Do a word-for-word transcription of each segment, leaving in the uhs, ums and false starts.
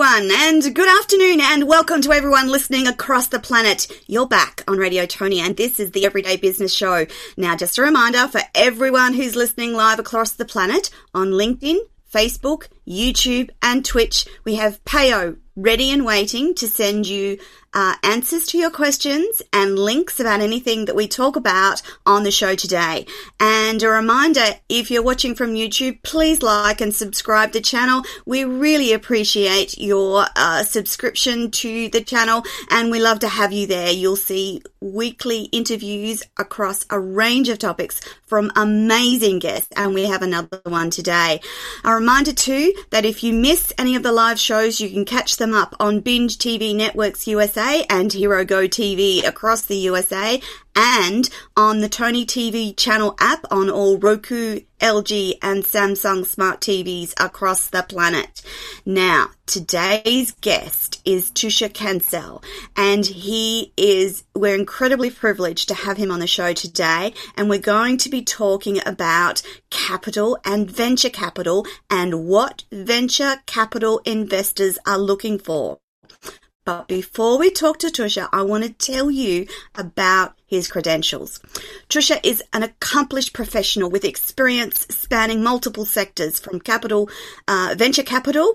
everyone, and good afternoon, and welcome to everyone listening across the planet. You're back on Radio Tony, and this is the Everyday Business Show. Now, just a reminder for everyone who's listening live across the planet on LinkedIn, Facebook, YouTube, and Twitch, we have Payo ready and waiting to send you uh, answers to your questions and links about anything that we talk about on the show today. And a reminder, if you're watching from YouTube, please like and subscribe the channel. We really appreciate your uh, subscription to the channel, and we love to have you there. You'll see weekly interviews across a range of topics from amazing guests, and we have another one today. A reminder too that if you miss any of the live shows, you can catch them up on Binge T V Networks U S A and Hero Go T V across the U S A, and on the Tony T V channel app on all Roku, L G and Samsung smart T Vs across the planet. Now, today's guest is Tushar Kansal, and he is, we're incredibly privileged to have him on the show today, and we're going to be talking about capital and venture capital and what venture capital investors are looking for. But before we talk to Tushar, I want to tell you about his credentials. Tushar is an accomplished professional with experience spanning multiple sectors, from capital, uh, venture capital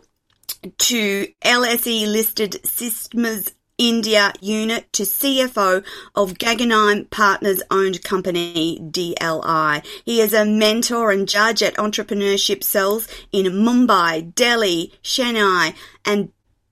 to L S E-listed Systems India unit to C F O of Gaggenheim Partners-owned company D L I. He is a mentor and judge at entrepreneurship cells in Mumbai, Delhi, Chennai, and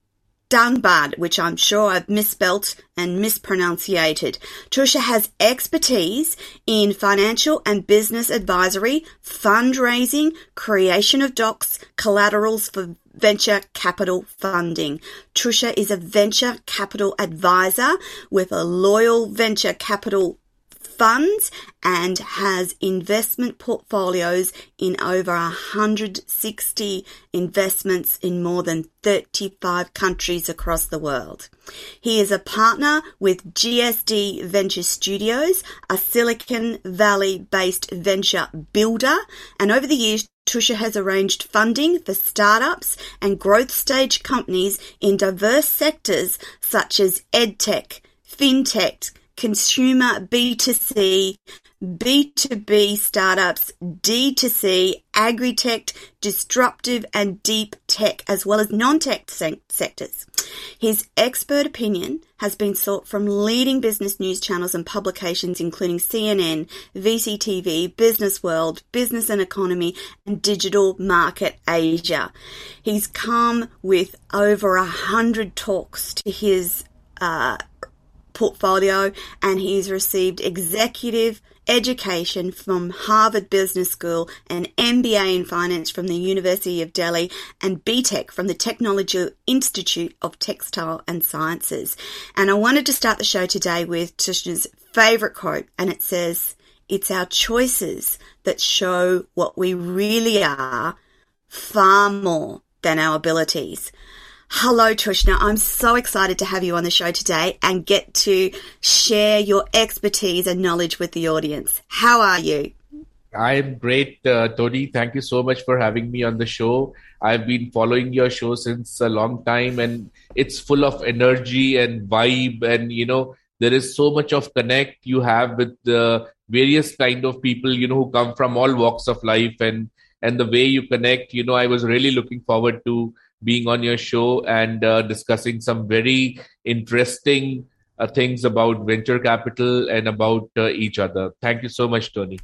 Dhanbad, which I'm sure I've misspelt and mispronunciated. Tushar has expertise in financial and business advisory, fundraising, creation of docs, collaterals for venture capital funding. Tushar is a venture capital advisor with a loyal venture capital funds and has investment portfolios in over one hundred sixty investments in more than thirty-five countries across the world. He is a partner with G S D Venture Studios, a Silicon Valley-based venture builder, and over the years, Tushar has arranged funding for startups and growth stage companies in diverse sectors such as edtech, fintech, consumer B two C, B two B startups, D two C, agri-tech, disruptive and deep tech, as well as non-tech se- sectors. His expert opinion has been sought from leading business news channels and publications including C N N, V C T V, Business World, Business and Economy, and Digital Market Asia. He's come with over a hundred talks to his uh portfolio, and he's received executive education from Harvard Business School, an M B A in finance from the University of Delhi, and B Tech from the Technology Institute of Textile and Sciences. And I wanted to start the show today with Tushar's favourite quote, and it says, "It's our choices that show what we really are, far more than our abilities." Hello, Tushar. I'm so excited to have you on the show today and get to share your expertise and knowledge with the audience. How are you? I'm great, uh, Tony. Thank you so much for having me on the show. I've been following your show since a long time, and it's full of energy and vibe. And, you know, there is so much of connect you have with the various kind of people, you know, who come from all walks of life, and, and the way you connect. You know, I was really looking forward to being on your show and uh, discussing some very interesting uh, things about venture capital and about uh, each other. Thank you so much, Tony.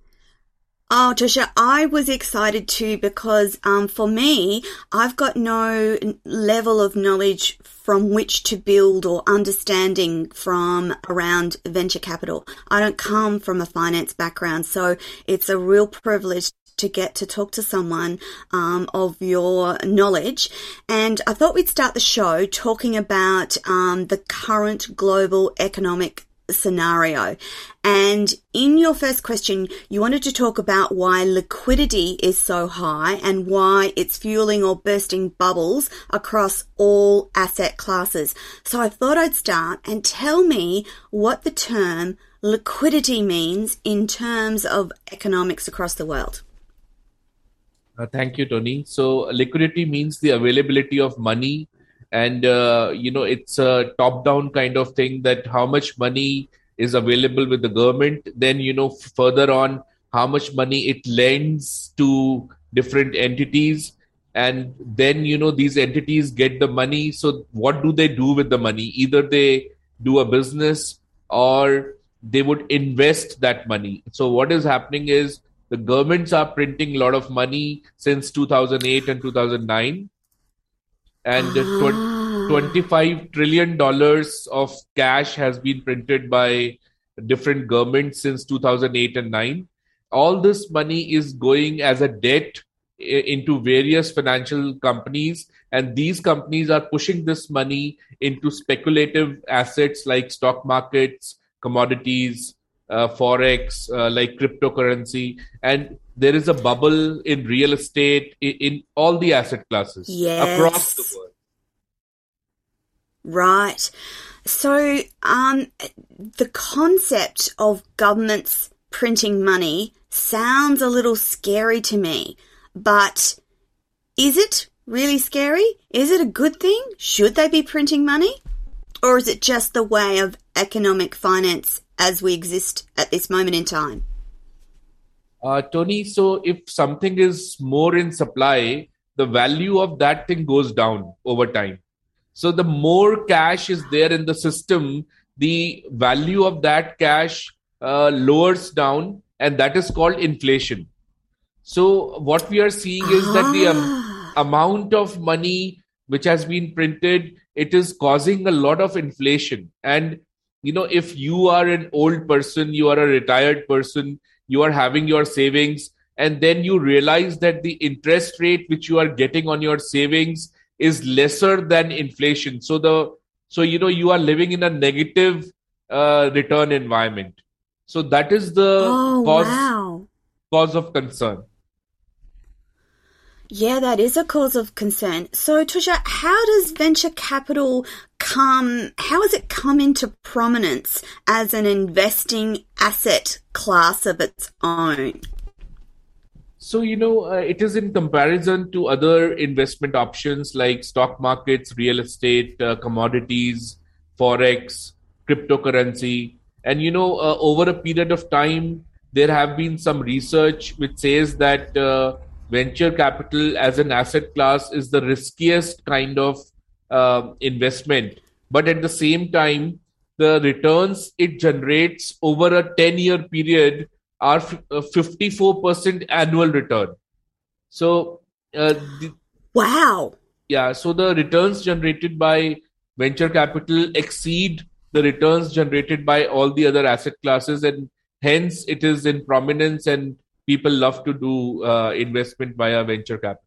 Oh, Tushar, I was excited too because um, for me, I've got no level of knowledge from which to build or understanding from around venture capital. I don't come from a finance background, so it's a real privilege to get to talk to someone um, of your knowledge. And I thought we'd start the show talking about um, the current global economic scenario. And in your first question, you wanted to talk about why liquidity is so high and why it's fueling or bursting bubbles across all asset classes. So I thought I'd start and tell me what the term liquidity means in terms of economics across the world. Uh, thank you, Tony. So liquidity means the availability of money And, uh, you know, it's a top-down kind of thing, that how much money is available with the government. Then, you know, further on, how much money it lends to different entities. And then, you know, these entities get the money. So what do they do with the money? Either they do a business or they would invest that money. So what is happening is the governments are printing a lot of money since two thousand eight and two thousand nine. And Ah. twenty-five trillion dollars of cash has been printed by different governments since two thousand eight and nine. All this money is going as a debt into various financial companies, and these companies are pushing this money into speculative assets like stock markets, commodities, uh, forex, uh, like cryptocurrency, and there is a bubble in real estate, in, in all the asset classes Yes. across the world. Right. So um, the concept of governments printing money sounds a little scary to me, but is it really scary? Is it a good thing? Should they be printing money? Or is it just the way of economic finance as we exist at this moment in time? Uh, Tony, so if something is more in supply, the value of that thing goes down over time. So the more cash is there in the system, the value of that cash uh, lowers down, and that is called inflation. So what we are seeing is that the um, amount of money which has been printed, it is causing a lot of inflation. And, you know, if you are an old person, you are a retired person, you are having your savings, and then you realize that the interest rate which you are getting on your savings is lesser than inflation. So the so you know you are living in a negative uh, return environment. So that is the Oh, cause wow. cause of concern. Yeah, that is a cause of concern. So, Tusha, how does venture capital come, how has it come into prominence as an investing asset class of its own? So, you know, uh, it is in comparison to other investment options like stock markets, real estate, uh, commodities, forex, cryptocurrency. And, you know, uh, over a period of time, there have been some research which says that uh, venture capital as an asset class is the riskiest kind of uh, investment. But at the same time, the returns it generates over a ten-year period are fifty-four percent annual return. So, uh, the, Wow. yeah, so the returns generated by venture capital exceed the returns generated by all the other asset classes, and hence it is in prominence, and people love to do uh, investment via venture capital.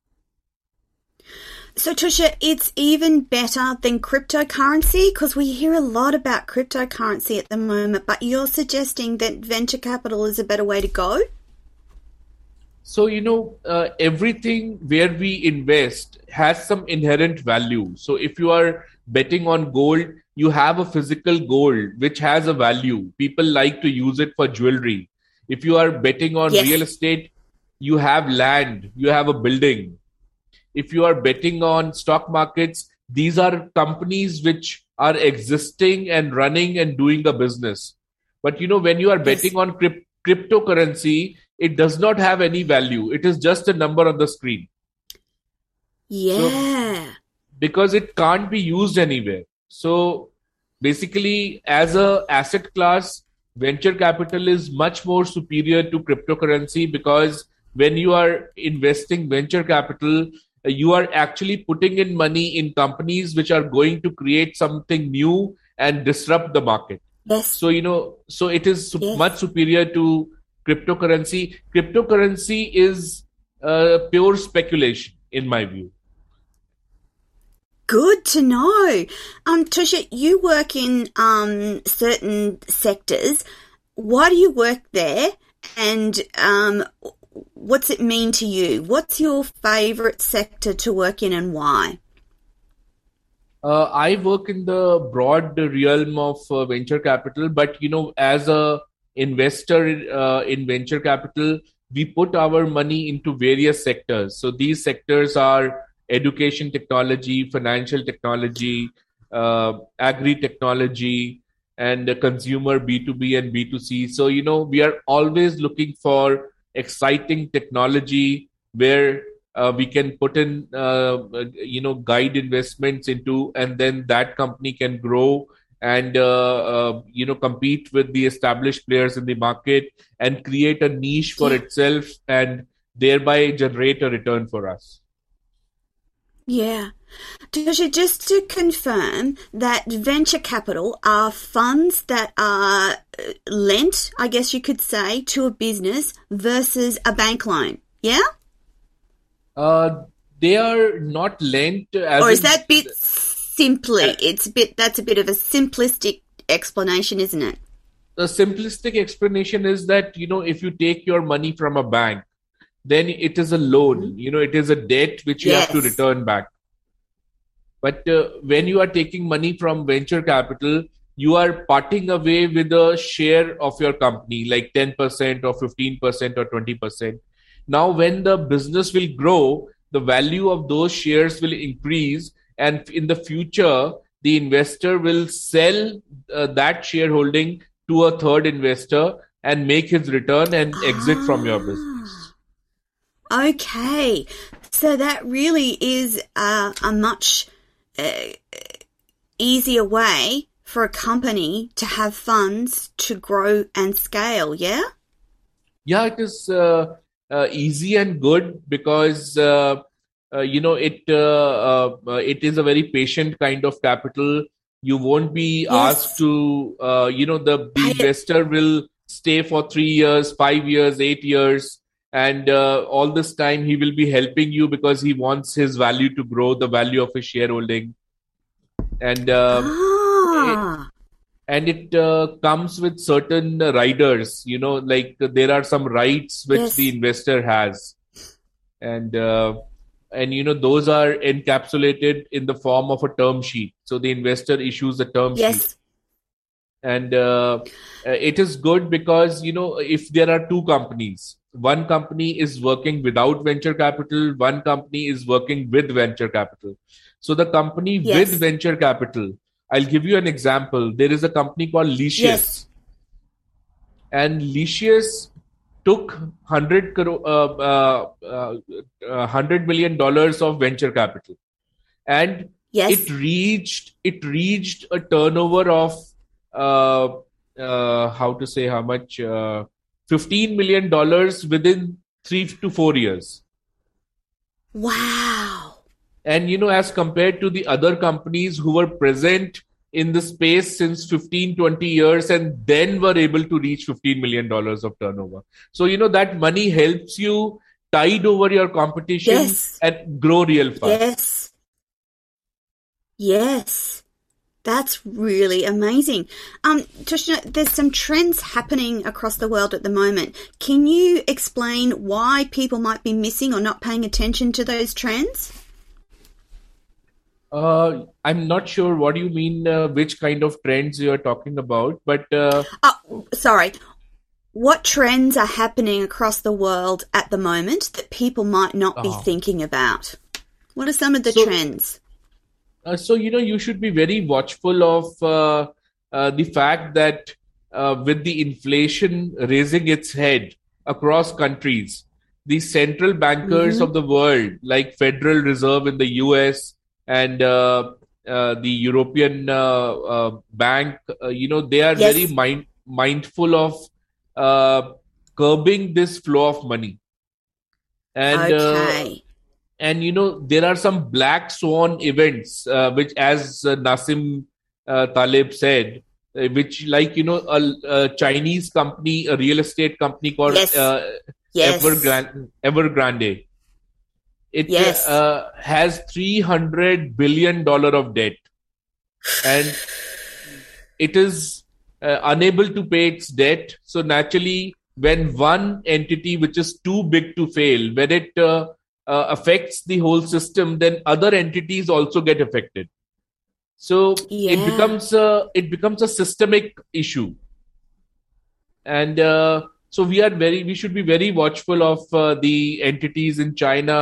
So, Tusha, it's even better than cryptocurrency, because we hear a lot about cryptocurrency at the moment, but you're suggesting that venture capital is a better way to go? So, you know, uh, everything where we invest has some inherent value. So if you are betting on gold, you have a physical gold which has a value. People like to use it for jewelry. If you are betting on Yes. real estate, you have land, you have a building. If you are betting on stock markets, these are companies which are existing and running and doing a business. But, you know, when you are betting Yes. on crypt- cryptocurrency, it does not have any value. It is just a number on the screen. Yeah. Because it can't be used anywhere. So basically, as a asset class, venture capital is much more superior to cryptocurrency, because when you are investing venture capital, uh, you are actually putting in money in companies which are going to create something new and disrupt the market. Yes. So, you know, so it is su- Yes. much superior to cryptocurrency. Cryptocurrency is uh, pure speculation, in my view. Good to know. Um, Tusha, you work in um, certain sectors. Why do you work there? And um, what's it mean to you? What's your favourite sector to work in, and why? Uh, I work in the broad realm of uh, venture capital, but, you know, as a investor uh, in venture capital, we put our money into various sectors. So these sectors are education technology, financial technology, uh, agri technology, and uh, consumer B two B and B two C. So, you know, we are always looking for exciting technology where uh, we can put in, uh, you know, guide investments into, and then that company can grow and, uh, uh, you know, compete with the established players in the market and create a niche for itself and thereby generate a return for us. Yeah. Tosha, just to confirm that venture capital are funds that are lent, I guess you could say, to a business versus a bank loan. Yeah? Uh, they are not lent. As or is in, that bit simply? Uh, it's a bit. That's a bit of a simplistic explanation, isn't it? The simplistic explanation is that, you know, if you take your money from a bank, then it is a loan. Mm-hmm. You know, it is a debt which you yes. have to return back. But uh, when you are taking money from venture capital, you are parting away with a share of your company, like ten percent or fifteen percent or twenty percent. Now, when the business will grow, the value of those shares will increase. And in the future, the investor will sell uh, that shareholding to a third investor and make his return and ah. exit from your business. Okay. So that really is uh, a much uh, easier way for a company to have funds to grow and scale, yeah? Yeah, it is uh, uh, easy and good because, uh, uh, you know, it uh, uh, it is a very patient kind of capital. You won't be yes. asked to, uh, you know, the, the investor will stay for three years, five years, eight years. And uh, all this time he will be helping you because he wants his value to grow, the value of his shareholding. And uh, ah. it, and it uh, comes with certain riders, you know, like uh, there are some rights which yes. the investor has. And, uh, and, you know, those are encapsulated in the form of a term sheet. So the investor issues a term yes. sheet. And uh, it is good because, you know, if there are two companies, one company is working without venture capital, one company is working with venture capital. So the company yes. with venture capital, I'll give you an example. There is a company called Licious. Yes. And Licious took one hundred crore, uh, uh, uh, one hundred million dollars of venture capital. And yes. it reached it reached a turnover of uh, uh, how to say how much uh, fifteen million dollars within three to four years. Wow. And, you know, as compared to the other companies who were present in the space since fifteen, twenty years and then were able to reach fifteen million dollars of turnover. So, you know, that money helps you tide over your competition yes. and grow real fast. Yes. Yes. That's really amazing. Um, Tosha, there's some trends happening across the world at the moment. Can you explain why people might be missing or not paying attention to those trends? Uh, I'm not sure what do you mean, uh, which kind of trends you're talking about, but... Uh... Oh, sorry. What trends are happening across the world at the moment that people might not be oh. thinking about? What are some of the so, trends? Uh, so, you know, you should be very watchful of uh, uh, the fact that uh, with the inflation raising its head across countries, the central bankers mm-hmm. of the world, like Federal Reserve in the U S and uh, uh, the European uh, uh, Bank, uh, you know, they are yes. very mind- mindful of uh, curbing this flow of money. And okay. uh, And, you know, there are some black swan events, uh, which, as uh, Nassim uh, Taleb said, uh, which like, you know, a, a Chinese company, a real estate company called yes. uh, yes. Evergrande, Evergrande. It yes. uh, has three hundred billion dollars of debt. And it is uh, unable to pay its debt. So naturally, when one entity, which is too big to fail, when it... Uh, Uh, affects the whole system, then other entities also get affected. So yeah. it becomes a, it becomes a systemic issue, and uh, so we are very we should be very watchful of uh, the entities in China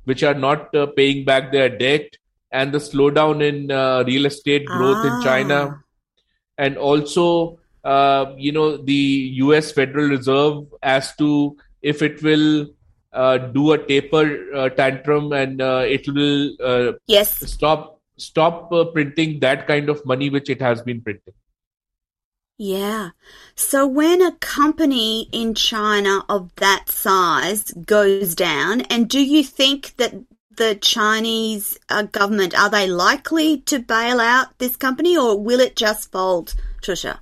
which are not uh, paying back their debt, and the slowdown in uh, real estate growth ah. in China, and also, uh, you know, the U S Federal Reserve as to if it will uh, do a taper uh, tantrum and uh, it will uh, yes. stop stop uh, printing that kind of money which it has been printing. Yeah. So when a company in China of that size goes down, and do you think that the Chinese uh, government, are they likely to bail out this company, or will it just fold, Trusha?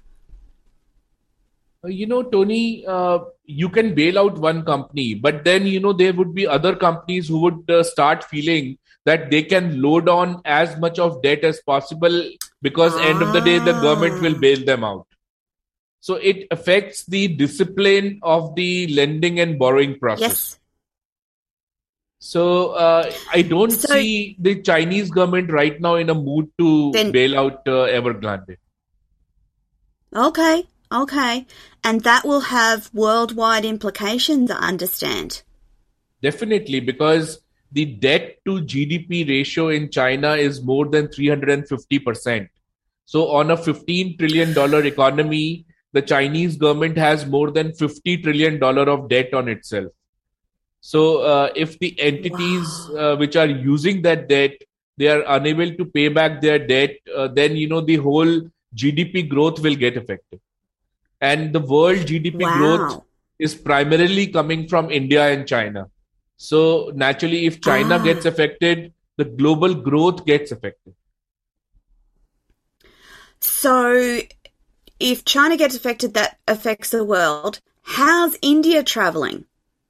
You know, Tony, uh, you can bail out one company, but then, you know, there would be other companies who would uh, start feeling that they can load on as much of debt as possible, because ah. end of the day, the government will bail them out. So it affects the discipline of the lending and borrowing process. Yes. So uh, I don't so, see the Chinese government right now in a mood to then, bail out uh, Evergrande. Okay, okay. And that will have worldwide implications, I understand. Definitely, because the debt to G D P ratio in China is more than three hundred fifty percent. So on a fifteen trillion dollars economy, the Chinese government has more than fifty trillion dollars of debt on itself. So uh, if the entities wow. uh, which are using that debt, they are unable to pay back their debt, uh, then, you know, the whole G D P growth will get affected. And the world G D P wow. growth is primarily coming from India and China. So naturally, if China ah. gets affected, the global growth gets affected. So if China gets affected, that affects the world. How's India traveling?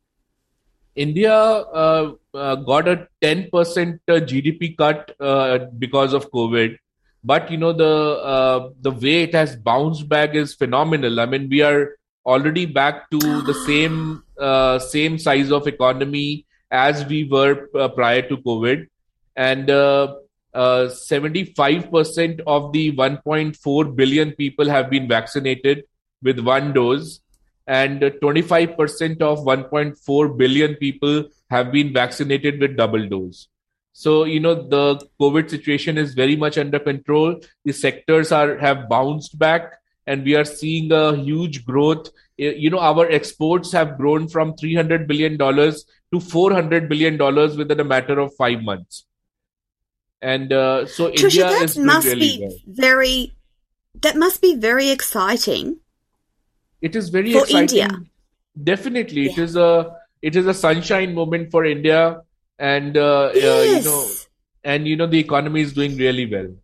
India uh, uh, got a ten percent G D P cut uh, because of COVID. But, you know, the uh, the way it has bounced back is phenomenal. I mean, we are already back to the same uh, same size of economy as we were uh, prior to COVID. And uh, uh, seventy-five percent of the one point four billion people have been vaccinated with one dose. And uh, twenty-five percent of one point four billion people have been vaccinated with double dose. So, you know, the COVID situation is very much under control. The sectors are have bounced back, and we are seeing a huge growth. You know, our exports have grown from three hundred billion dollars to four hundred billion dollars within a matter of five months. And uh, so Trusha, India that is doing must really be well. very, that must be very exciting. It is very for exciting. India. Definitely, Yeah. it is a it is a sunshine moment for India, and uh, Yes. uh, you know, and you know, the economy is doing really well.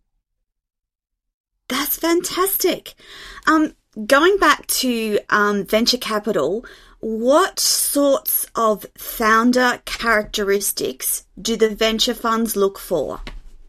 That's fantastic. Um, going back to um, venture capital, what sorts of founder characteristics do the venture funds look for?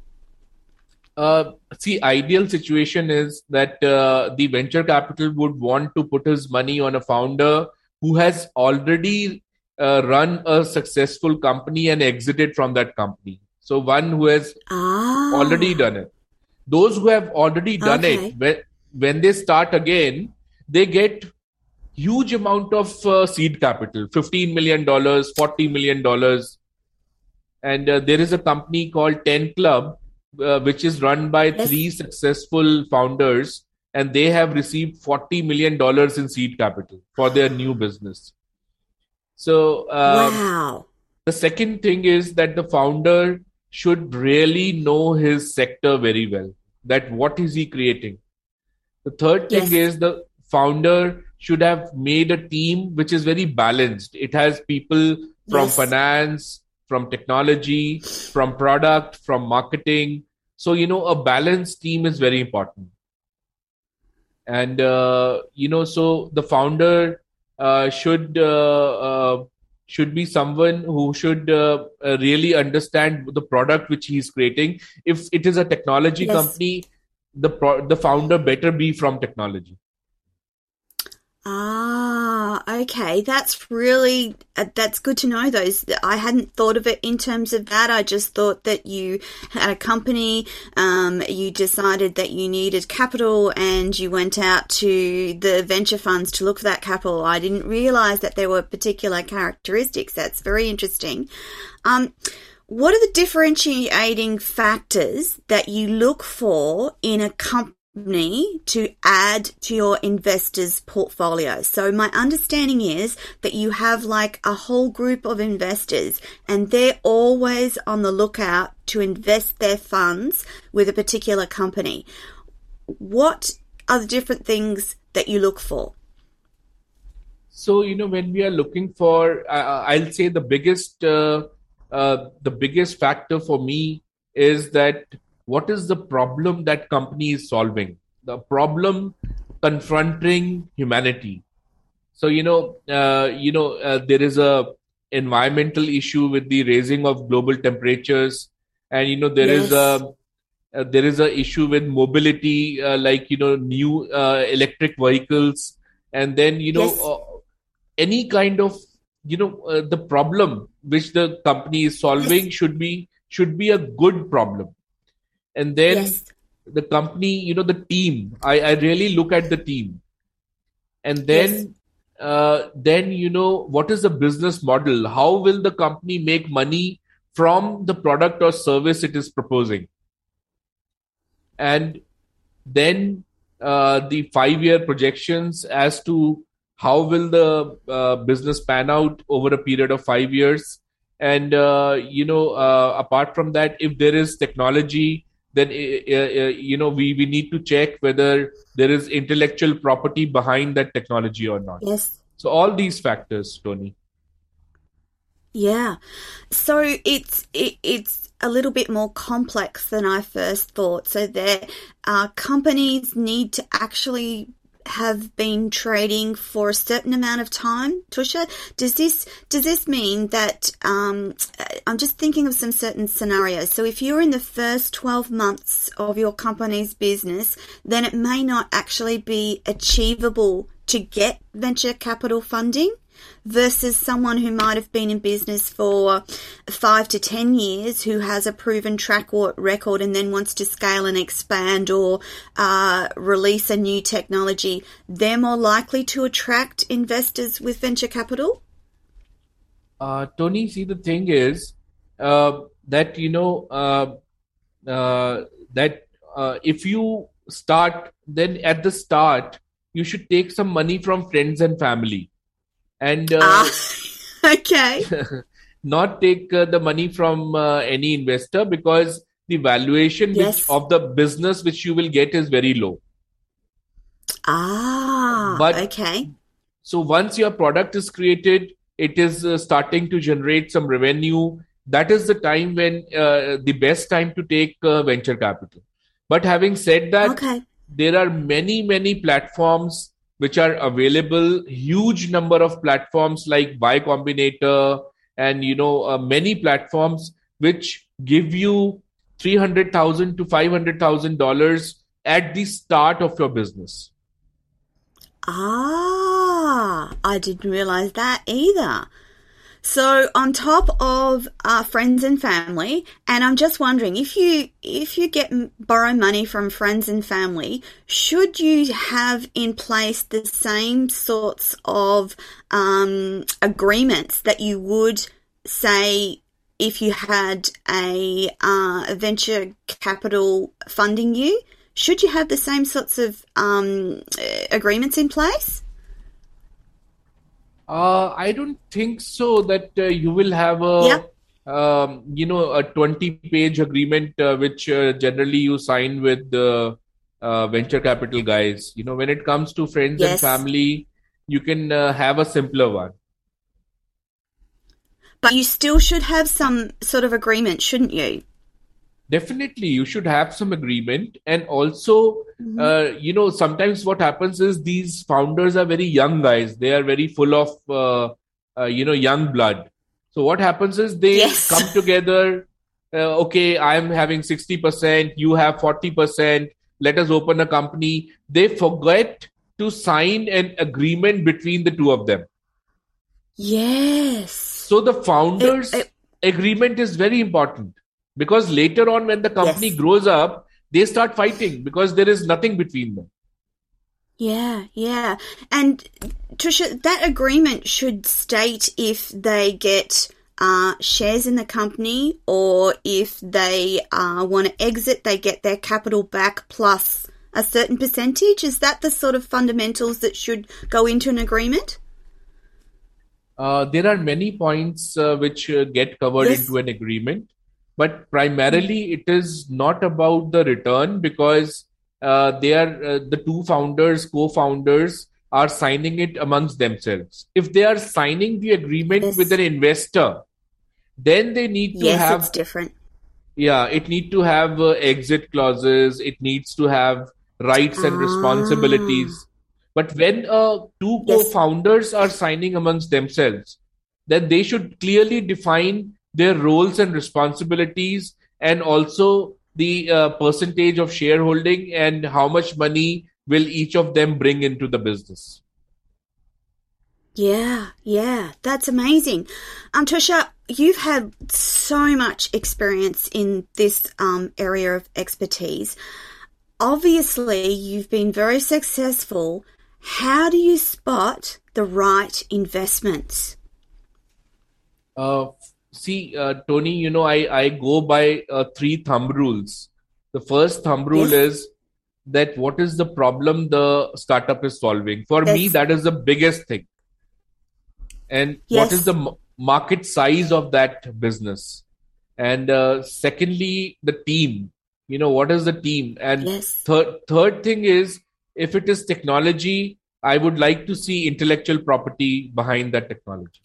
Uh, see, ideal situation is that uh, the venture capital would want to put his money on a founder who has already uh, run a successful company and exited from that company. So one who has ah. already done it. Those who have already done okay. it, when, when they start again, they get huge amount of uh, seed capital, fifteen million dollars, forty million dollars. And uh, there is a company called ten Club, Uh, which is run by yes. three successful founders, and they have received forty million dollars in seed capital for their new business. So, um, wow. the second thing is that the founder should really know his sector very well, that what is he creating. The third thing yes. is the founder should have made a team which is very balanced. It has people from yes. finance, from technology, from product, from marketing. So, you know, a balanced team is very important. And, uh, you know, so the founder uh, should uh, uh, should be someone who should uh, uh, really understand the product which he is creating. If it is a technology yes. company, the pro- the founder better be from technology. Ah, okay. That's really, uh, that's good to know those. I hadn't thought of it in terms of that. I just thought that you had a company, um, you decided that you needed capital and you went out to the venture funds to look for that capital. I didn't realize that there were particular characteristics. That's very interesting. Um, what are the differentiating factors that you look for in a company to add to your investors' portfolio? So my understanding is that you have like a whole group of investors and they're always on the lookout to invest their funds with a particular company. What are the different things that you look for? So, you know, when we are looking for, uh, I'll say the biggest, uh, uh, the biggest factor for me is that what is the problem that company is solving? The problem confronting humanity. So, you know, uh, you know, uh, there is a environmental issue with the raising of global temperatures, and you know, there Yes. is a uh, there is a issue with mobility, uh, like you know, new uh, electric vehicles, and then you know. Yes. Uh, any kind of, you know, uh, the problem which the company is solving Yes. should be should be a good problem. And then Yes. the company, you know, the team, I, I really look at the team. And then, Yes. uh, then, you know, what is the business model? How will the company make money from the product or service it is proposing? And then uh, the five-year projections as to how will the uh, business pan out over a period of five years? And, uh, you know, uh, apart from that, if there is technology, then, uh, uh, you know, we, we need to check whether there is intellectual property behind that technology or not. Yes. So all these factors, Tony. Yeah. So it's it, it's a little bit more complex than I first thought. So there, uh, companies need to actually have been trading for a certain amount of time. Tusha, does this does this mean that um, I'm just thinking of some certain scenarios. So if you're in the first twelve months of your company's business, then it may not actually be achievable to get venture capital funding, versus someone who might have been in business for five to ten years who has a proven track record and then wants to scale and expand or uh, release a new technology. They're more likely to attract investors with venture capital? Uh, Tony, see, the thing is uh, that, you know, uh, uh, that uh, if you start, then at the start, you should take some money from friends and family. And uh, ah, okay, not take uh, the money from uh, any investor, because the valuation yes. which, of the business which you will get is very low. Ah, but, okay. So once your product is created, it is uh, starting to generate some revenue. That is the time when uh, the best time to take uh, venture capital. But having said that, okay. there are many, many platforms which are available, huge number of platforms like Y Combinator and, you know, uh, many platforms which give you three hundred thousand dollars to five hundred thousand dollars at the start of your business. Ah, I didn't realize that either. So on top of uh, friends and family, and I'm just wondering, if you if you get borrow money from friends and family, should you have in place the same sorts of um, agreements that you would say if you had a, uh, a venture capital funding you? Should you have the same sorts of um, agreements in place? Uh, I don't think so that uh, you will have a, yeah. um, you know, a twenty-page agreement uh, which uh, generally you sign with the uh, venture capital guys. You know, when it comes to friends yes. and family, you can uh, have a simpler one. But you still should have some sort of agreement, shouldn't you? Definitely, you should have some agreement. And also, mm-hmm. uh, you know, sometimes what happens is these founders are very young guys. They are very full of, uh, uh, you know, young blood. So what happens is they yes. come together. Uh, okay, I'm having sixty percent. You have forty percent. Let us open a company. They forget to sign an agreement between the two of them. Yes. So the founders' it, it, agreement is very important. Because later on, when the company yes. grows up, they start fighting because there is nothing between them. Yeah, yeah. And Trisha, that agreement should state if they get uh, shares in the company, or if they uh, want to exit, they get their capital back plus a certain percentage? Is that the sort of fundamentals that should go into an agreement? Uh, there are many points uh, which uh, get covered Yes. into an agreement, but primarily it is not about the return, because uh, they are uh, the two founders, co-founders are signing it amongst themselves. If they are signing the agreement Yes. with an investor, then they need to Yes, have it's different. yeah, it need to have uh, exit clauses. It needs to have rights and Ah. responsibilities. But when uh, two Yes. co-founders are signing amongst themselves, then they should clearly define their roles and responsibilities, and also the uh, percentage of shareholding and how much money will each of them bring into the business. Yeah, yeah, that's amazing. Um, Tusha, you've had so much experience in this um, area of expertise. Obviously, you've been very successful. How do you spot the right investments? Uh, see, uh, Tony, you know, I, I go by uh, three thumb rules. The first thumb rule Yes. is that what is the problem the startup is solving? For me, Yes. that is the biggest thing. And what is Yes. the m- market size of that business? And uh, secondly, the team. You know, what is the team? And Yes. third, third thing is, if it is technology, I would like to see intellectual property behind that technology.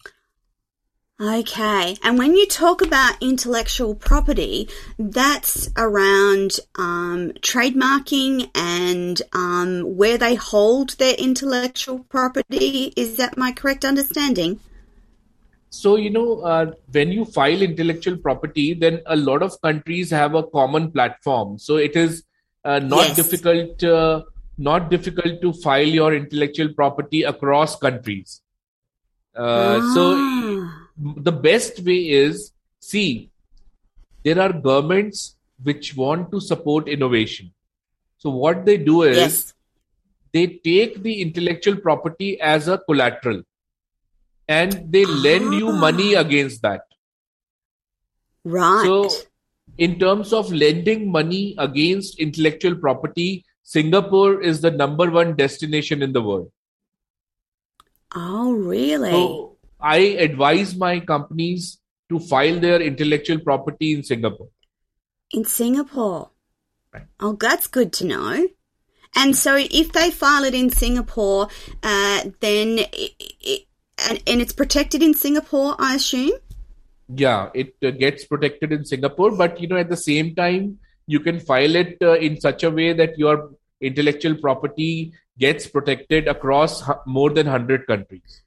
Okay. And when you talk about intellectual property, that's around um, trademarking and um, where they hold their intellectual property. Is that my correct understanding? So, you know, uh, when you file intellectual property, then a lot of countries have a common platform. So it is uh, not Yes. difficult, uh, not difficult to file your intellectual property across countries. Uh, so Ah. the best way is, see, there are governments which want to support innovation. So what they do is Yes. they take the intellectual property as a collateral, and they lend you money Ah. against that. Right. So, in terms of lending money against intellectual property, Singapore is the number one destination in the world. Oh, really? So, I advise my companies to file their intellectual property in Singapore. In Singapore. Right. Oh, that's good to know. And so if they file it in Singapore, uh, then it, it, and, and it's protected in Singapore, I assume? Yeah, it uh, gets protected in Singapore, but you know, at the same time, you can file it uh, in such a way that your intellectual property gets protected across hu- more than one hundred countries.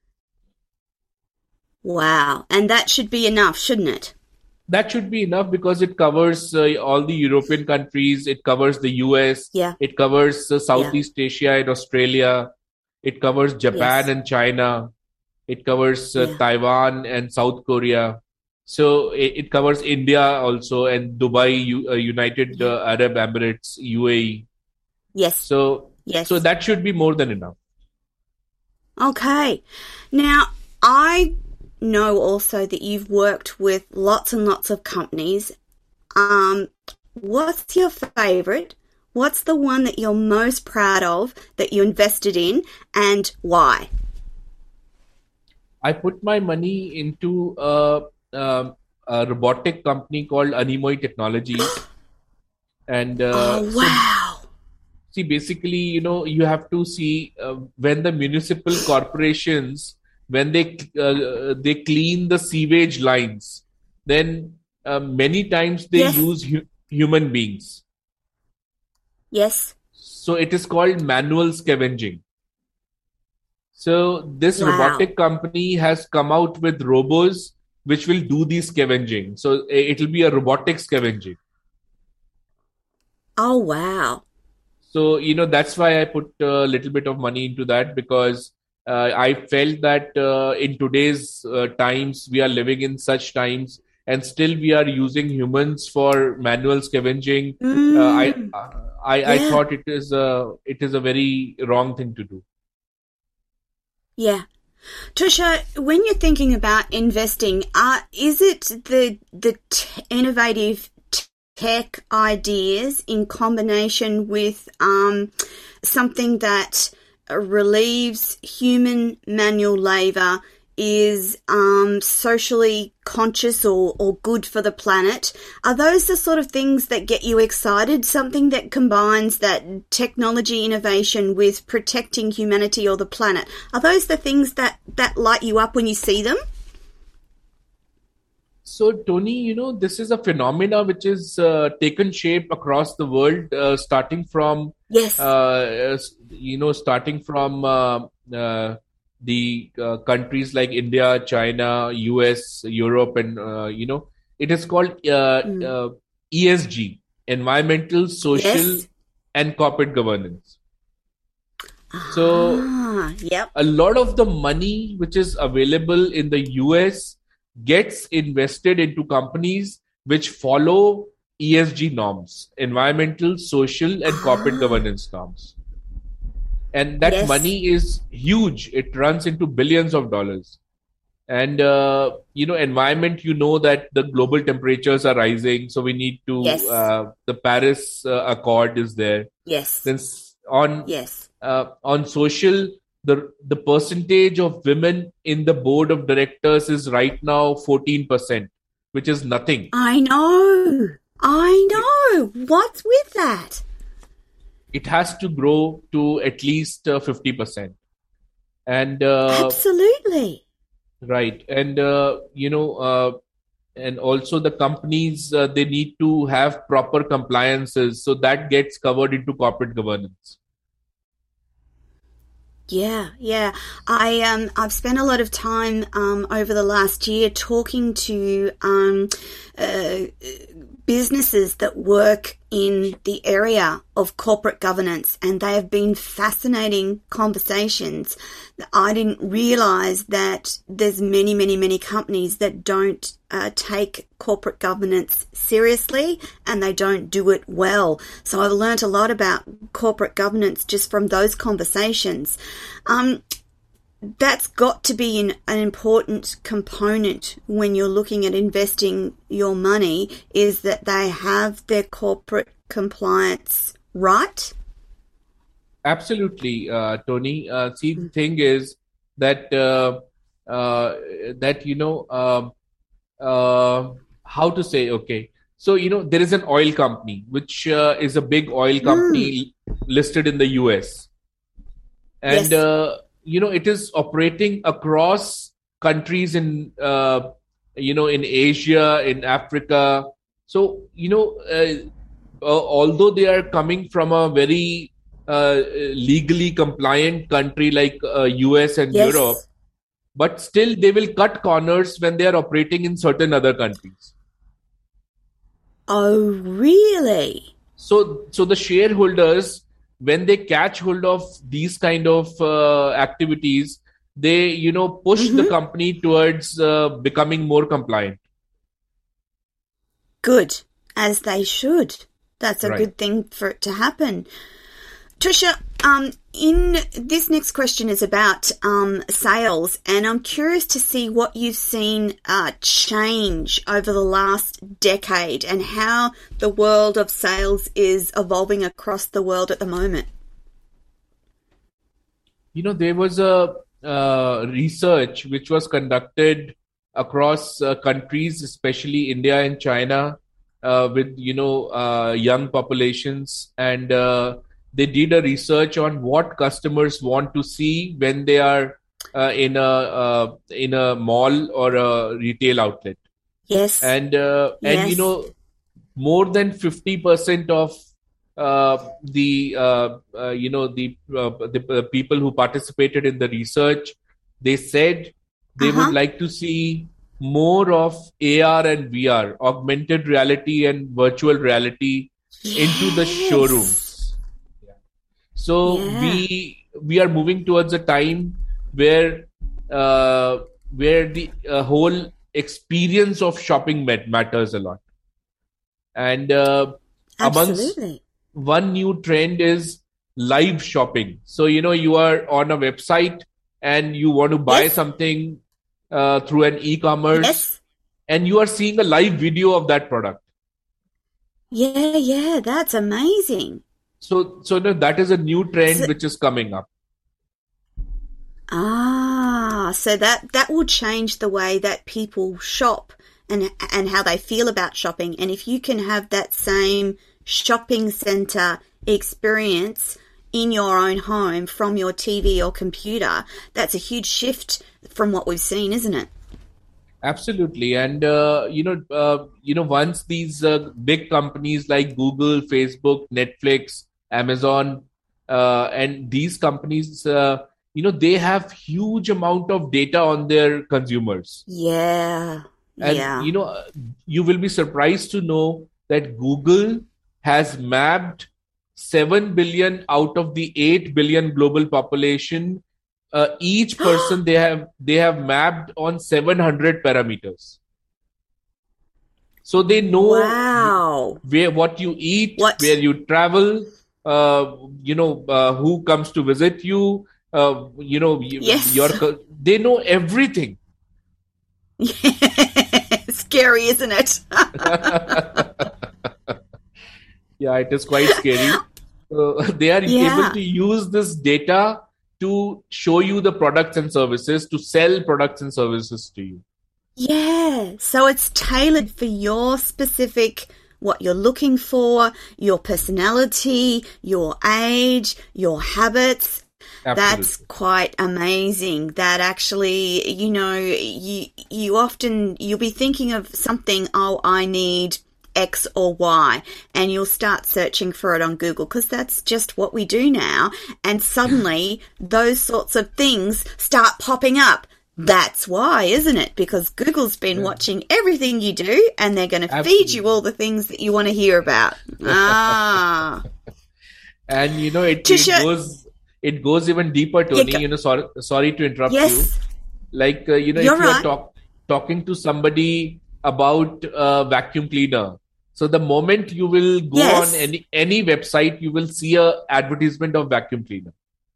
Wow. And that should be enough, shouldn't it? That should be enough, because it covers uh, all the European countries, it covers the U S, Yeah. it covers uh, Southeast Asia and Australia, it covers Japan Yes. and China, it covers uh, Yeah. Taiwan and South Korea. So it, it covers India also, and Dubai, U, uh, United uh, Arab Emirates, U A E. Yes. So, Yes. so that should be more than enough. Okay. Now, I know also that you've worked with lots and lots of companies. Um, what's your favorite? What's the one that you're most proud of that you invested in, and why? I put my money into a, um, a robotic company called Anemoi Technologies. And uh, Oh, so wow. see, basically, you know, you have to see uh, when the municipal corporations, when they uh, they clean the sewage lines, then uh, many times they Yes. use hu- human beings. Yes. So it is called manual scavenging. So this Wow. robotic company has come out with robots which will do the scavenging. So it will be a robotic scavenging. Oh, wow. So, you know, that's why I put a little bit of money into that, because uh, I felt that uh, in today's uh, times, we are living in such times, and still we are using humans for manual scavenging. Uh, I, Mm. I, I Yeah. thought it is a, it is a very wrong thing to do. Yeah. Tusha, when you're thinking about investing, uh, is it the the t- innovative t- tech ideas in combination with um, something that relieves human manual labour, is um, socially conscious or, or good for the planet? Are those the sort of things that get you excited? Something that combines that technology innovation with protecting humanity or the planet? Are those the things that, that light you up when you see them? So, Tony, you know, this is a phenomena which is uh, taken shape across the world, uh, starting from, yes, uh, you know, starting from uh, uh, the uh, countries like India, China, U S, Europe, and, uh, you know, it is called uh, mm. uh, E S G, environmental, social, yes. and corporate governance. Ah, so, yep. a lot of the money which is available in the U S gets invested into companies which follow E S G norms, environmental, social, and corporate ah. governance norms. And that yes. money is huge. It runs into billions of dollars. And, uh, you know, environment, you know that the global temperatures are rising. So we need to, yes. uh, the Paris uh, Accord is there. Yes. Then on, yes. uh, on social, the, the percentage of women in the board of directors is right now fourteen percent, which is nothing. I know. I know. What's with that? It has to grow to at least uh, fifty percent. And uh, absolutely. Right. And, uh, you know, uh, and also the companies, uh, they need to have proper compliances. So that gets covered into corporate governance. Yeah, yeah. I um I've spent a lot of time um over the last year talking to um uh, businesses that work in the area of corporate governance, and they have been fascinating conversations. I didn't realize that there's many, many, many companies that don't uh, take corporate governance seriously, and they don't do it well. So I've learned a lot about corporate governance just from those conversations. Um, that's got to be an, an important component when you're looking at investing your money, is that they have their corporate compliance right. Absolutely, uh, Tony. Uh, see, the thing is that uh, uh, that you know uh, uh, how to say. Okay, so you know there is an oil company which uh, is a big oil company mm. listed in the U S, and. Yes. Uh, you know, it is operating across countries in, uh, you know, in Asia, in Africa. So, you know, uh, uh, although they are coming from a very uh, legally compliant country like uh, U S and yes. Europe, but still they will cut corners when they are operating in certain other countries. Oh, really? So, so the shareholders, when they catch hold of these kind of uh, activities, they, you know, push mm-hmm. the company towards uh, becoming more compliant. Good, as they should. That's a right. good thing for it to happen. Tusha, um, in this next question is about um, sales, and I'm curious to see what you've seen uh, change over the last decade and how the world of sales is evolving across the world at the moment. You know, there was a uh, research which was conducted across uh, countries, especially India and China, uh, with, you know, uh, young populations, and uh, they did a research on what customers want to see when they are uh, in a uh, in a mall or a retail outlet. Yes. And uh, yes. and you know, more than fifty percent of uh, the uh, uh, you know the uh, the uh, people who participated in the research, they said they uh-huh. would like to see more of A R and V R, augmented reality and virtual reality, yes. into the showrooms. So yeah. we we are moving towards a time where uh, where the uh, whole experience of shopping mat- matters a lot. And uh, amongst one new trend is live shopping. So, you know, you are on a website and you want to buy Yes. something uh, through an e-commerce, Yes. and you are seeing a live video of that product. Yeah, yeah, that's amazing. So, so no, that is a new trend So, which is coming up. ah, so that that will change the way that people shop and and how they feel about shopping. And if you can have that same shopping center experience in your own home from your T V or computer, that's a huge shift from what we've seen, isn't it? Absolutely, and uh, you know, uh, you know, once these uh, big companies like Google, Facebook, Netflix, Amazon, uh, and these companies, uh, you know, they have huge amount of data on their consumers, Yeah, and yeah. you know, uh, you will be surprised to know that Google has mapped seven billion out of the eight billion global population. Uh, each person they have they have mapped on seven hundred parameters, so they know Wow. where what you eat, What? where you travel, uh, you know uh, who comes to visit you, uh, you know y- Yes. your co- they know everything. Scary, isn't it? Yeah, it is quite scary. Uh, they are Yeah. able to use this data to show you the products and services, to sell products and services to you. Yeah, so it's tailored for your specific, what you're looking for, your personality, your age, your habits. That's Absolutely. quite amazing. That actually, you know, you you often you'll be thinking of something, oh, I need X or Y, and you'll start searching for it on Google because that's just what we do now. And suddenly those sorts of things start popping up. That's why, isn't it? Because Google's been Yeah. watching everything you do, and they're going to feed you Absolutely. all the things that you want to hear about. Ah. And you know, it, it Tisha, goes it goes even deeper, yeah, Tony. go- You know, sorry sorry to interrupt you. yes, Like uh, you know, you're if you are right. talk, talking to somebody about a vacuum cleaner, so the moment you will go on Yes. any any website, you will see a advertisement of vacuum cleaner.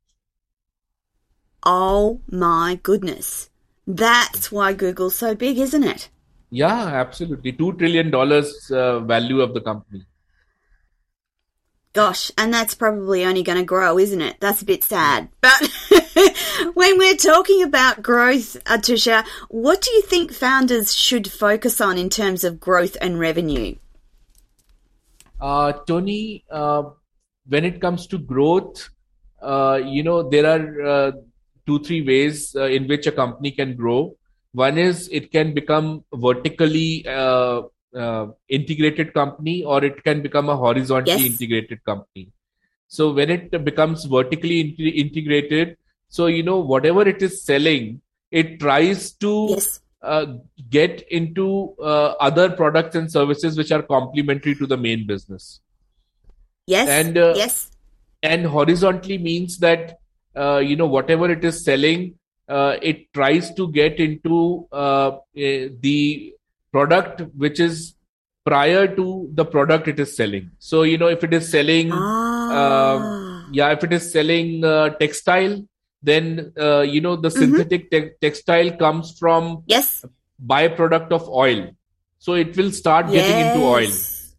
Oh my goodness. That's why Google's so big, isn't it? Yeah, absolutely. Two trillion dollars uh, value of the company. Gosh, and that's probably only going to grow, isn't it? That's a bit sad. But when we're talking about growth, Atusha, what do you think founders should focus on in terms of growth and revenue? Uh, Tony, uh, when it comes to growth, uh, you know, there are uh, two, three ways uh, in which a company can grow. One is it can become vertically uh, uh, integrated company, or it can become a horizontally Yes. integrated company. So when it becomes vertically inte- integrated, so you know whatever it is selling, it tries to Yes. uh, get into uh, other products and services which are complementary to the main business. Yes. And uh, Yes. and horizontally means that uh, you know whatever it is selling, uh, it tries to get into uh, eh, the product which is prior to the product it is selling. So you know if it is selling, um, Ah. yeah, if it is selling uh, textile, then uh, you know the Mm-hmm. synthetic te- textile comes from Yes. byproduct of oil, so it will start getting into oil. Yes.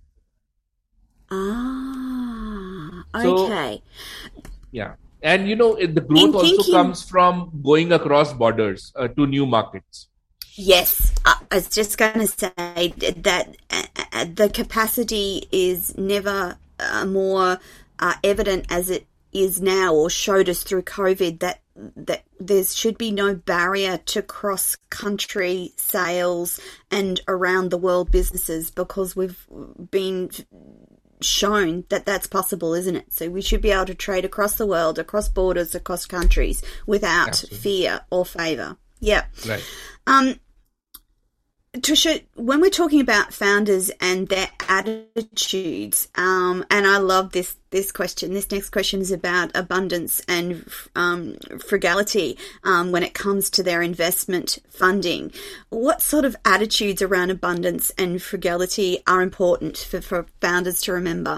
Ah. So Okay. yeah, and you know it- the In growth also thinking, comes from going across borders uh, to new markets. yes, I I was just going to say that uh, uh, the capacity is never uh, more uh, evident as it is now, or showed us through COVID, that that there should be no barrier to cross-country sales and around the world businesses, because we've been shown that that's possible, isn't it? So we should be able to trade across the world, across borders, across countries without Absolutely. fear or favor. Yeah. Right. Um, Trisha, when we're talking about founders and their attitudes, um, and I love this this question. This next question is about abundance and um, frugality um, when it comes to their investment funding. What sort of attitudes around abundance and frugality are important for, for founders to remember?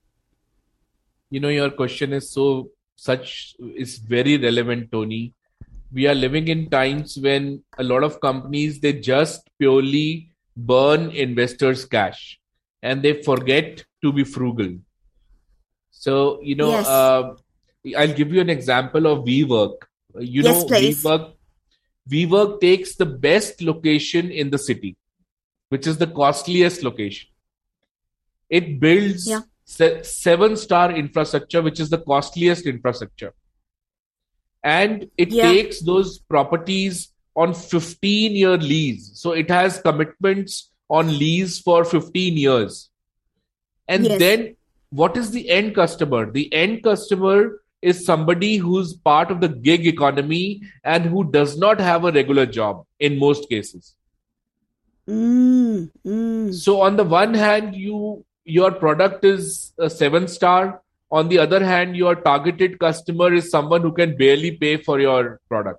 You know, your question is so such is very relevant, Tony. we are living in times when a lot of companies, they just purely burn investors' cash and they forget to be frugal. So, you know, Yes. uh, I'll give you an example of WeWork. You Yes, know, please. WeWork, WeWork takes the best location in the city, which is the costliest location. It Yeah. builds se- seven star infrastructure, which is the costliest infrastructure. And it Yeah. takes those properties on fifteen year lease. So it has commitments on lease for fifteen years. And Yes. then what is the end customer? The end customer is somebody who's part of the gig economy and who does not have a regular job in most cases. Mm, mm. So on the one hand, you your product is a seven star. On the other hand, your targeted customer is someone who can barely pay for your product.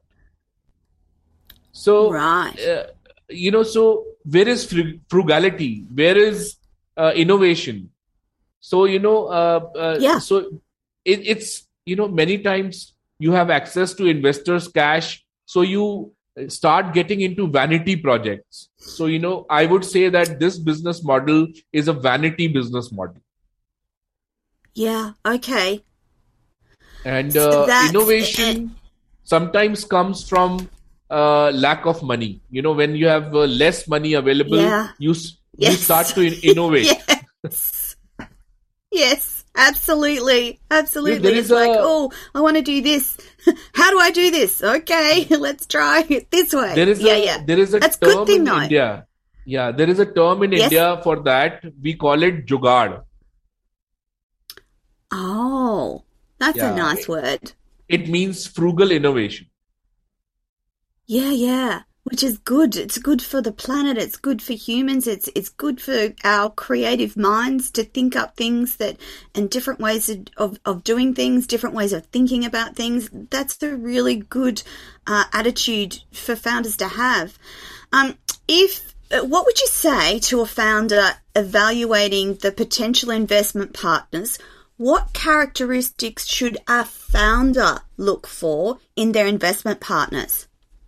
So, Right. uh, you know, so where is fru- frugality? Where is uh, innovation? So, you know, uh, uh, Yeah. so it, it's, you know, many times you have access to investors' cash. So you start getting into vanity projects. So, you know, I would say that this business model is a vanity business model. Yeah. Okay. And So uh, that's uh, innovation sometimes comes from uh, lack of money. You know, when you have uh, less money available, yeah. you s- you start Yes. to in- innovate. Yes. Yes. Absolutely. You know, Absolutely. there is It's like, a oh, I want to do this. How do I do this? Okay, let's try it this way. there is Yeah, a yeah. there is a That's a good term thing in though. India. Yeah, there is a term in Yes. India for that. We call it jugaad. Oh, that's a Yeah, nice it, word. it means frugal innovation. Yeah, yeah. Which is good. It's good for the planet. It's good for humans. It's it's good for our creative minds to think up things that and different ways of, of, of doing things, different ways of thinking about things. That's a really good uh, attitude for founders to have. Um, if uh, what would you say to a founder evaluating the potential investment partners? What characteristics should a founder look for in their investment partners?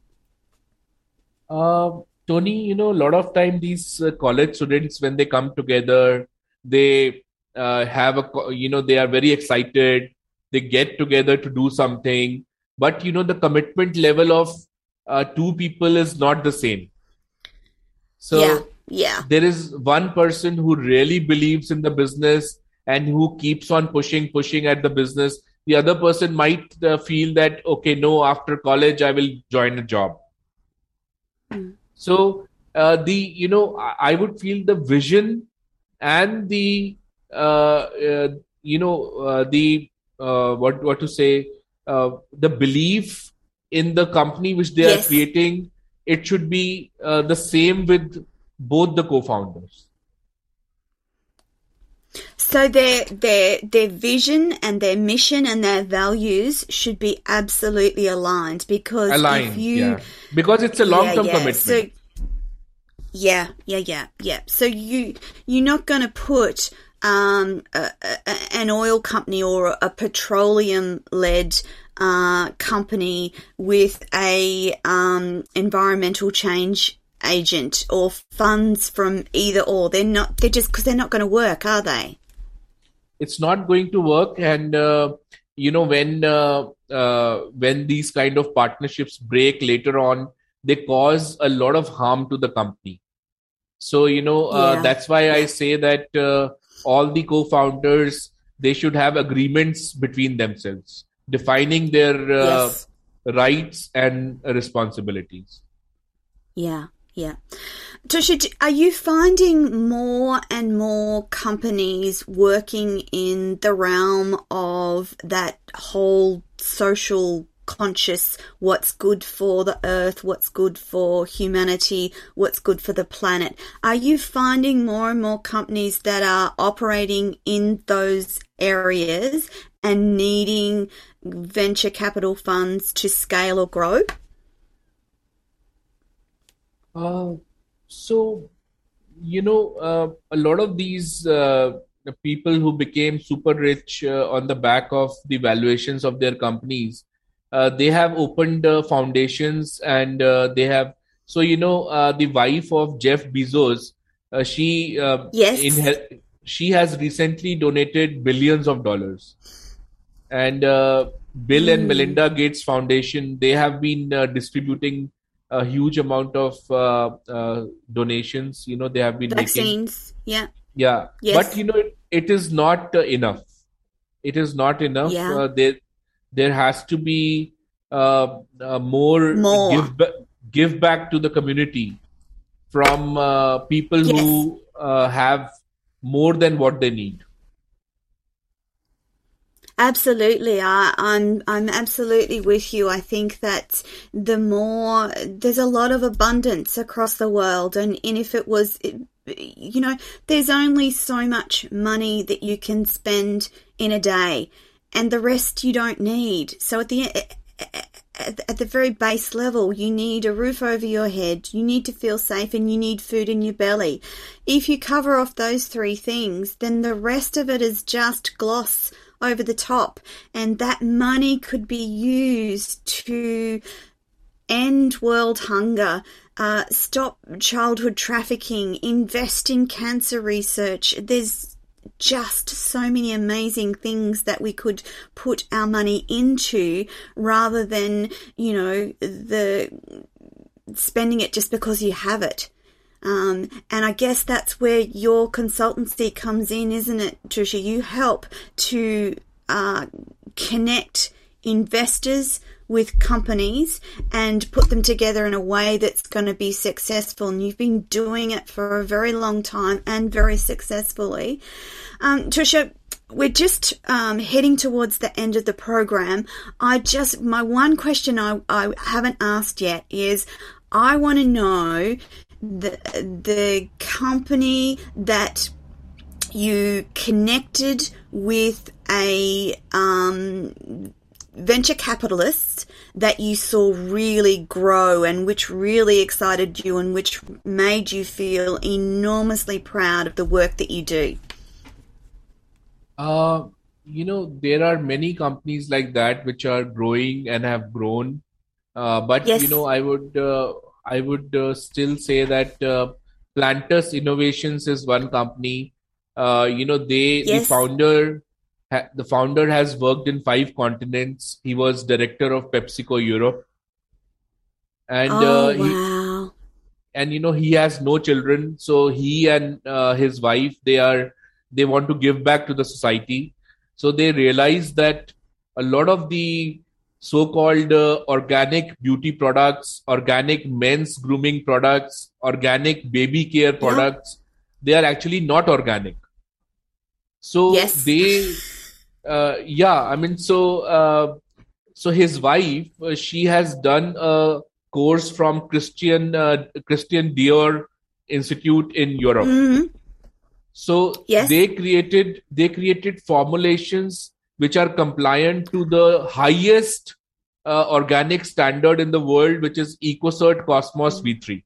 Uh, Tony, you know, a lot of time these uh, college students, when they come together, they uh, have a, co- you know, they are very excited. They get together to do something, but you know, the commitment level of uh, two people is not the same. Yeah, So yeah. there is one person who really believes in the business and who keeps on pushing, pushing at the business. The other person might uh, feel that, okay, no, after college, I will join a job. Mm. So uh, the you know I I would feel the vision and the uh, uh, you know uh, the uh, what what to say uh, the belief in the company which they are Yes. creating. It should be uh, the same with both the co-founders. So their their their vision and their mission and their values should be absolutely aligned because if Aligned, you yeah, because it's a yeah, long-term yeah. So commitment. yeah, yeah, yeah, yeah. So you you're not going to put um a, a, an oil company or a petroleum led uh company with a um environmental change agent or funds from either or. They're not. They're just because they're not going to work, are they? It's not going to work, and uh, you know when uh, uh, when these kind of partnerships break later on, they cause a lot of harm to the company. So you know uh, Yeah, that's why I yeah. say that uh, all the co-founders, they should have agreements between themselves defining their uh, Yes. rights and responsibilities. Yeah, yeah. Tosha, d- are you finding more and more companies working in the realm of that whole social conscious, what's good for the earth, what's good for humanity, what's good for the planet? Are you finding more and more companies that are operating in those areas and needing venture capital funds to scale or grow? Uh, so, you know, uh, a lot of these uh, people who became super rich uh, on the back of the valuations of their companies, uh, they have opened uh, foundations, and uh, they have. So you know, uh, the wife of Jeff Bezos, uh, she uh, in Yes. her, she has recently donated billions of dollars, and uh, Bill and Mm. Melinda Gates Foundation, they have been uh, distributing a huge amount of uh, uh, donations. You know, they have been making. Vaccines. Yeah. Yeah, but Yes. you know, it, it is not uh, enough. It is not enough. Yeah. Uh, there, there has to be uh, uh, more More. give ba- give back to the community from uh, people Yes. who uh, have more than what they need. Absolutely. I, I'm I'm absolutely with you. I think that the more there's a lot of abundance across the world, and, and if it was, you know, there's only so much money that you can spend in a day, and the rest you don't need. So at the at, at the very base level, you need a roof over your head, you need to feel safe, and you need food in your belly. If you cover off those three things, then the rest of it is just gloss over the top, and that money could be used to end world hunger, uh, stop childhood trafficking, invest in cancer research. There's just so many amazing things that we could put our money into, rather than, you know, the spending it just because you have it. Um, and I guess that's where your consultancy comes in, isn't it, Trisha? You help to uh, connect investors with companies and put them together in a way that's going to be successful. And you've been doing it for a very long time and very successfully. Um, Trisha, we're just um, heading towards the end of the program. I just, my one question I, I haven't asked yet is, I want to know the the company that you connected with a um, venture capitalist that you saw really grow, and which really excited you, and which made you feel enormously proud of the work that you do. Uh, you know, there are many companies like that which are growing and have grown. Uh, but you know, Yes. I would uh, I would uh, still say that uh, Plantus Innovations is one company. Uh, you know, they the Yes. founder ha- the founder has worked in five continents. He was director of PepsiCo Europe, and Oh, uh, he wow. and you know he has no children, so he and uh, his wife, they are they want to give back to the society. So they realize that a lot of the so-called uh, organic beauty products, organic men's grooming products, organic baby care Yeah. products, they are actually not organic. So Yes. they uh, yeah, I mean, so uh, so his wife, uh, she has done a course from Christian uh, Christian Dior Institute in Europe. Mm-hmm. So Yes. they created they created formulations which are compliant to the highest uh, organic standard in the world, which is EcoCert Cosmos V three.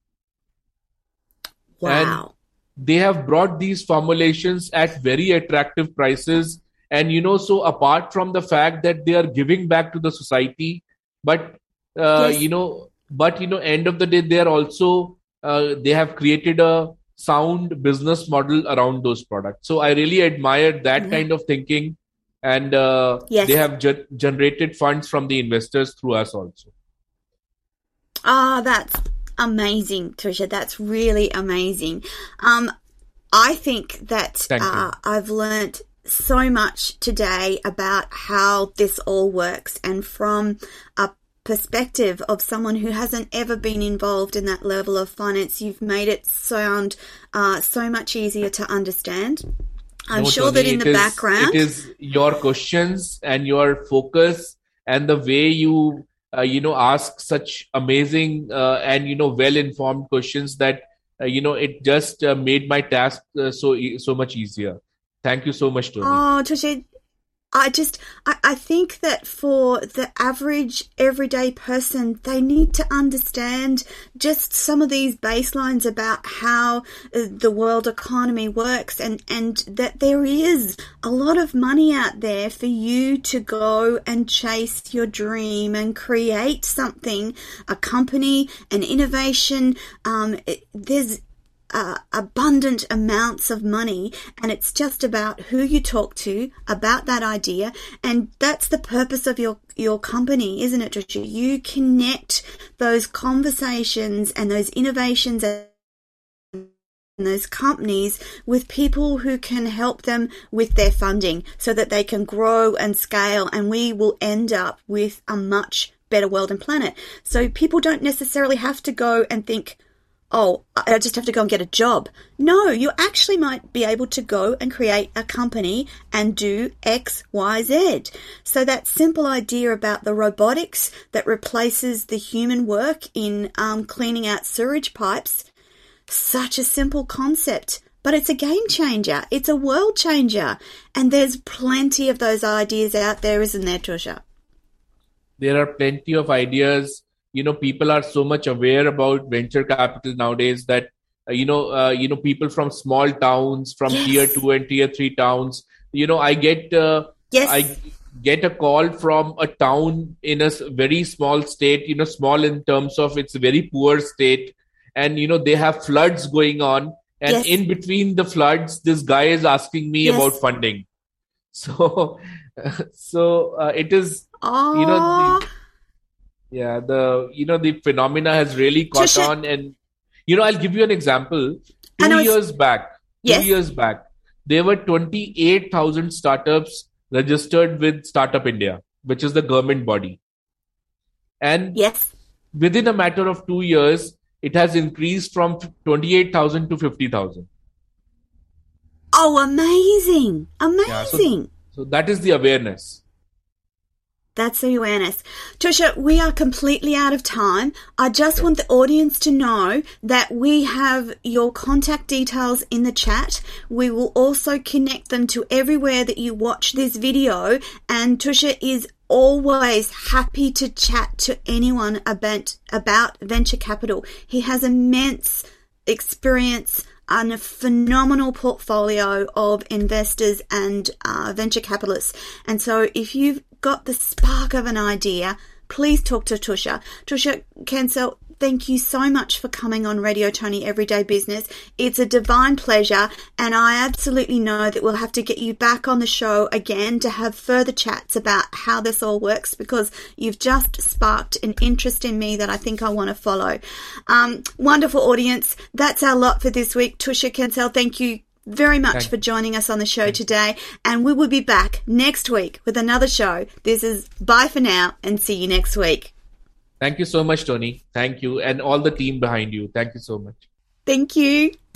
And Wow. they have brought these formulations at very attractive prices. And you know, so apart from the fact that they are giving back to the society, but uh, Yes. you know, but you know, end of the day, they are also uh, they have created a sound business model around those products. So I really admire that Yeah. kind of thinking, and uh, they Yes. have ge- generated funds from the investors through us also. Ah, that's amazing, Trisha. That's really amazing. Um, I think that Thank you. uh, I've learnt so much today about how this all works, and from a perspective of someone who hasn't ever been involved in that level of finance, you've made it sound uh, so much easier to understand. I'm No, sure that Tony, in it the is it background, is your questions and your focus and the way you uh, you know ask such amazing uh, and you know well informed questions that uh, you know it just uh, made my task uh, so e- so much easier. Thank you so much, Tony. oh, Trisha, I just, I, I think that for the average everyday person, they need to understand just some of these baselines about how the world economy works, and, and that there is a lot of money out there for you to go and chase your dream and create something, a company, an innovation. Um, it, there's Uh, abundant amounts of money, and it's just about who you talk to about that idea, and that's the purpose of your your company, isn't it, Trisha? You connect those conversations and those innovations and those companies with people who can help them with their funding so that they can grow and scale, and we will end up with a much better world and planet. So people don't necessarily have to go and think, oh, I just have to go and get a job. No, you actually might be able to go and create a company and do X, Y, Z. So that simple idea about the robotics that replaces the human work in um, cleaning out sewage pipes, such a simple concept, but it's a game changer. It's a world changer. And there's plenty of those ideas out there, isn't there, Tusha? There are plenty of ideas. You know, people are so much aware about venture capital nowadays that, uh, you know, uh, you know, people from small towns, from yes. tier two and tier three towns, you know, I get, uh, yes. I get a call from a town in a very small state, you know, small in terms of it's a very poor state. And, you know, they have floods going on. And yes. in between the floods, this guy is asking me yes. about funding. So, so uh, it is, oh. you know, the, Yeah, the you know the phenomena has really caught Tusha, on, and you know I'll give you an example. Two years back, yes. two years back, there were twenty-eight thousand startups registered with Startup India, which is the government body, and yes. within a matter of two years, it has increased from twenty-eight thousand to fifty thousand. Oh, amazing! Amazing! Yeah, so, so that is the awareness. That's the awareness. Tusha, we are completely out of time. I just want the audience to know that we have your contact details in the chat. We will also connect them to everywhere that you watch this video. And Tusha is always happy to chat to anyone about, about venture capital. He has immense experience and a phenomenal portfolio of investors and uh, venture capitalists. And so if you've got the spark of an idea, please talk to Tusha. Tusha Kensel, thank you so much for coming on Radio Tony Everyday Business. It's a divine pleasure, and I absolutely know that we'll have to get you back on the show again to have further chats about how this all works, because you've just sparked an interest in me that I think I want to follow. Um, wonderful audience. That's our lot for this week. Tusha Kensel, thank you very much Thanks. for joining us on the show today, and we will be back next week with another show. This is bye for now, and see you next week. Thank you so much, Tony. Thank you, and all the team behind you. Thank you so much. Thank you.